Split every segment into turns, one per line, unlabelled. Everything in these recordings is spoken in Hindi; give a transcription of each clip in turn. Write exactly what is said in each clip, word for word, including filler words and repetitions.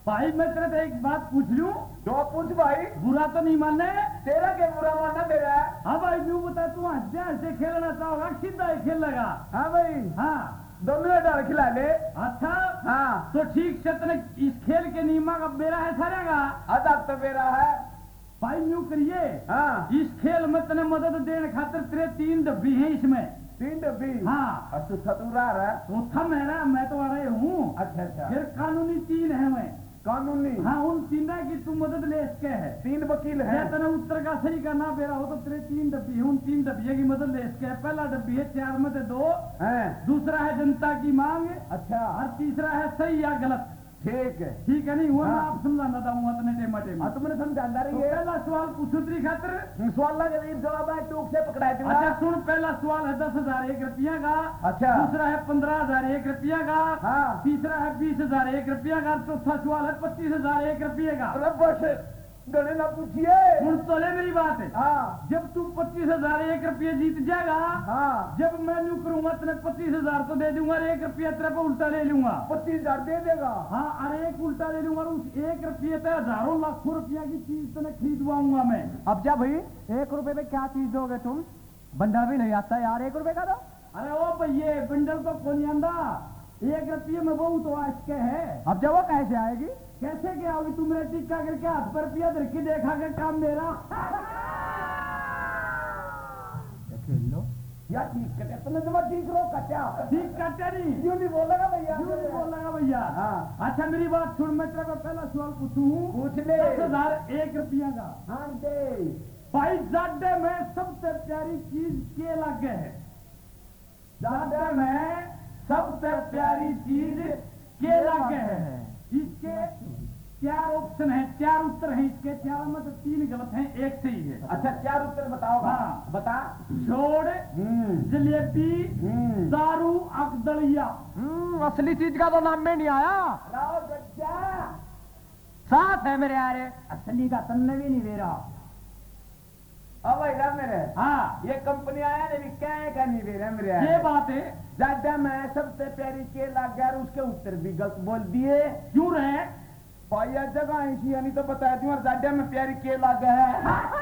भाई मैं तेरे से एक बात पूछ लूं?
जो पूछ भाई।
बुरा तो नहीं मानने?
तेरा क्या बुरा मानना मेरा है?
हाँ भाई यूं बता, तू हंसते हंसते खेलना चाहोगा सीधा ही खेलेगा?
हाँ भाई।
हाँ
दोनों डर खिला ले।
अच्छा
हाँ
तो ठीक से तने इस खेल के नियमा का बेरा है सारे का?
अदा तो मेरा है
भाई यूं करिए,
हाँ।
इस खेल में तने मदद देने खातिर तेरे तीन डब्बी हैं इसमें।
तीन डब्बी?
हाँ।
और तू थतूरा रहा है?
वो थम है ना, मैं तो आ रहे हूँ।
अच्छा अच्छा।
फिर कानूनी तीन है मैं।
कानूनी?
हाँ उन तीन की तू मदद ले इसके है।
तीन वकील है।
तने उत्तर का सही करना बेरा हो तो तेरे तीन डब्बी है, उन तीन डब्बी की मदद ले इसके है। पहला डब्बी है चार में से दो
है,
दूसरा है जनता की मांग,
अच्छा,
और तीसरा है सही या गलत।
ठीक है
ठीक है नहीं हुआ?
हाँ।
मैं आप समझाना चाहूंगा इतने टेमा टेमा।
हाँ तुमने समझाना रही
तो
है।
पहला सवाल पूछू तेरी खातिर।
सवाल का जवाब है टूक से पकड़ा दूंगा।
अच्छा सुन, पहला सवाल है दस हजार एक रुपया का।
अच्छा।
दूसरा है पंद्रह हजार एक रुपया का।
हाँ।
तीसरा है बीस हजार एक रुपया का। चौथा सवाल है पच्चीस हजार एक रुपये का।
अरे बस गणे ना पूछिए।
सुन तो ले मेरी बात है।
हाँ
जब तू पच्चीस हजार एक रुपये जीत जाएगा,
हाँ,
जब मैं यूं करूंगा तेरे पच्चीस हजार तो दे दूंगा और एक रुपया तेरे पे उल्टा ले लूंगा।
पच्चीस हजार दे देगा?
हाँ, अरे एक उल्टा ले लूंगा, उस एक रुपये पे हजारों लाखों रुपया की चीज तेने खरीदवाऊंगा मैं।
अब जा भाई, एक रुपए में क्या चीज दोगे तुम? बंडल भी नहीं आता यार, एक रुपए का दो।
अरे ओ भैये बंडल तो कौन आंदा, एक रुपये में वो तो आज के है।
अब जब वो कैसे आएगी?
कैसे क्या होगी? तुम मेरे टिक्का करके हाथ पर रुपया धर के देखा के काम मेरा।
खेल लो
या ठीक है तुमने तो ठीक रो कट्या।
ठीक काटे नहीं,
क्यों नहीं बोलेगा भैया?
क्यों नहीं बोलेगा भैया?
हाँ।
अच्छा मेरी बात सुन, मैं तेरे को पहला सवाल पूछूं।
पूछ ले।
दस हजार एक रुपया का।
हाँ दे।
भाई जाडे में सबसे प्यारी चीज के लगे है? जाडे में सबसे प्यारी चीज के लगे है? इसके चार ऑप्शन है, चार उत्तर हैं इसके। चार में से तीन गलत हैं, एक सही है।
अच्छा चार उत्तर बताओ।
हाँ।
बता।
छोड़,
हम्म
जलेबी,
हम्म
दारू, अकदलिया।
हम्म, असली चीज का तो नाम में नहीं आया।
राव गज्जा
साथ है मेरे यार।
असली का तन्ने भी नहीं दे रहा।
अब भाई मेरे
हाँ
ये कंपनी आया नहीं क्या का नहीं दे रहा मेरे
ये बात है।
ज्यादा मैं सबसे प्यारी के लग गया, उसके उत्तर भी गलत बोल दिए।
क्यों रहे?
भैया जगह ऐसी यानी तो बता दी और ज्यादा में प्यारी के लग है।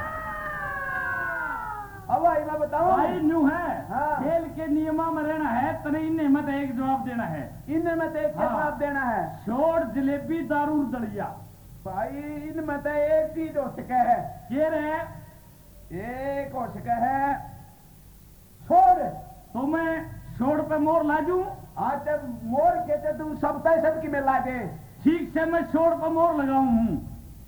अब भाई मैं बताऊं
भाई न्यू है।
हाँ।
खेल के नियमा में रहना है, तने इन्हें मत एक जवाब देना है।
इनमें में तो एक
हाँ।
जवाब देना है।
छोड़, जलेबी, दारू, दलिया।
भाई इनमें तो एक चीज हो सके है।
ये रहे।
एक हो सके है छोड़।
तो मैं छोड़ पे मोर लाजू।
आज जब मोर कहते तू सब तय सबकी में ला दे।
ठीक से मैं छोड़ पे मोर लगाऊं हूँ।